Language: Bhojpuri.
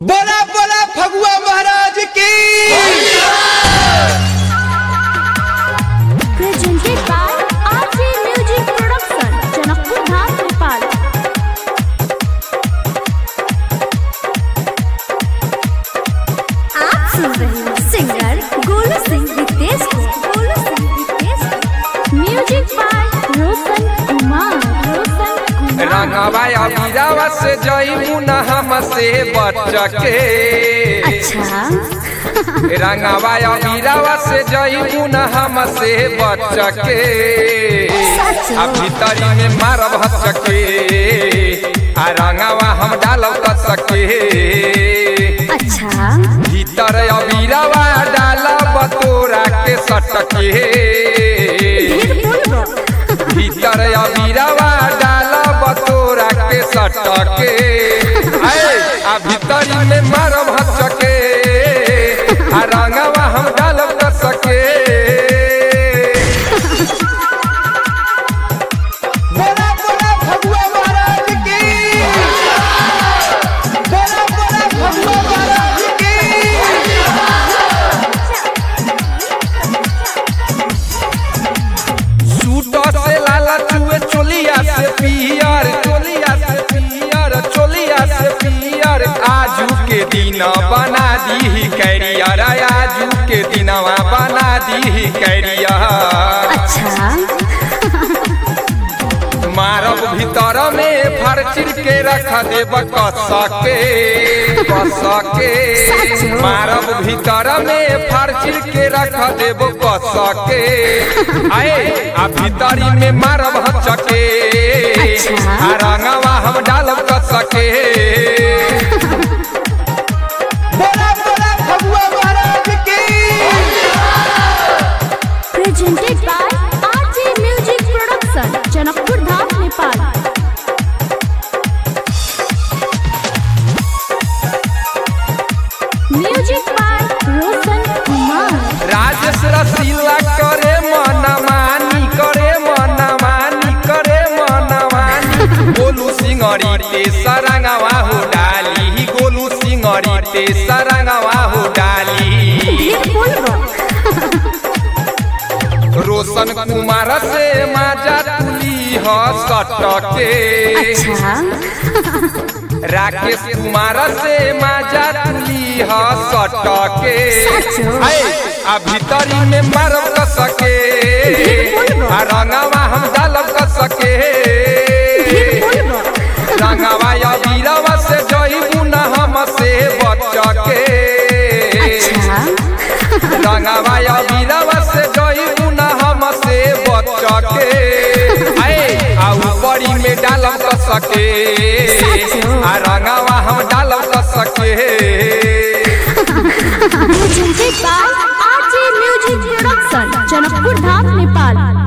बोला बोला फगुआ महाराज की। Presented by RJ Music Production, Janakpur Dham Nepal. आप सुन रहे हैं सिंगर गोलू सिंह रितेश को। Music by Roshan Kumar. रंगवा अबीरावा से जईमू न हमसे बचके। अच्छा रंगवा अबीरावा से जईमू न हमसे बचके। अब भीतरी में मारब हचके आ रंगवा हम डालब सके। अच्छा भीतर अबीरावा डालब तोरा के सटके। भीतर अबीरावा डालब तोरा के सटके। आ भीतरी में मारब हचके आ रंगवा हम डालब सके। बोला बोला फगुआ महाराज की। बोला बोला फगुआ महाराज की। सूट से लाला चुए चोलिया से पियर। चोलिया से पियर चोलिया से पियर। आजू के दिन बना दी कैरियर। आजू के दिनवा बना दी कैरियर। अच्छा मारब भीतर में फरचिर के रख देब कसके। मारब भीतर में फरचिर के रख देब कसके। आए आ भीतरी में मारब हचके आ रंगवा हम डालब कसके। बोला बोला फगुआ महाराज की। Presented by RJ Music Production, Janakpur Dham Nepal. Music by Roshan Kumar. Rajesh Rasila करे मनमानी। करे मनमानी करे मनमानी। गोलू सिंगरी ते सरंगवा हो डाली। गोलू सिंगरी ते सरंगवा हो डाली। रोशन कुमार से माजा तुली ह सटके। अच्छा राकेश कुमार से माजा तुली ह सटके। आ भीतरी में मारब सके आ रंगवा हम डालब सके। रंगवा अबीरावा से जईबू न हमसे बचके। रंगवा अबीरावा से जईबू न हमसे बचके। आ ऊपरी में डालब सके आ रंगवा हम डालब सके। Presented by RJ Music Production, Janakpur Dham Nepal.